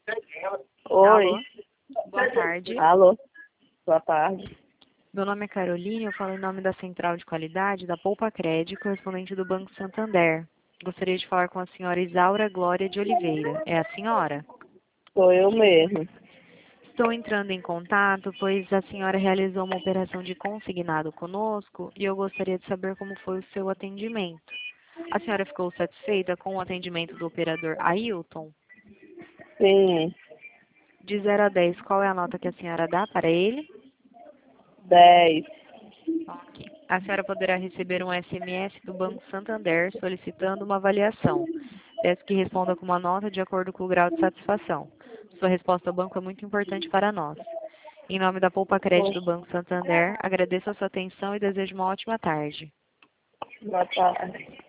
Oi. Alô? Boa tarde. Alô. Boa tarde. Meu nome é Caroline, eu falo em nome da Central de Qualidade da Poupa Crédito, correspondente do Banco Santander. Gostaria de falar com a senhora Isaura Glória de Oliveira. É a senhora? Sou eu mesmo. Estou entrando em contato, pois a senhora realizou uma operação de consignado conosco e eu gostaria de saber como foi o seu atendimento. A senhora ficou satisfeita com o atendimento do operador Ailton? Sim. De 0 a 10, qual é a nota que a senhora dá para ele? 10. Ok. A senhora poderá receber um SMS do Banco Santander solicitando uma avaliação. Peço que responda com uma nota de acordo com o grau de satisfação. Sua resposta ao banco é muito importante para nós. Em nome da Poupa Crédito do Banco Santander, agradeço a sua atenção e desejo uma ótima tarde. Boa tarde.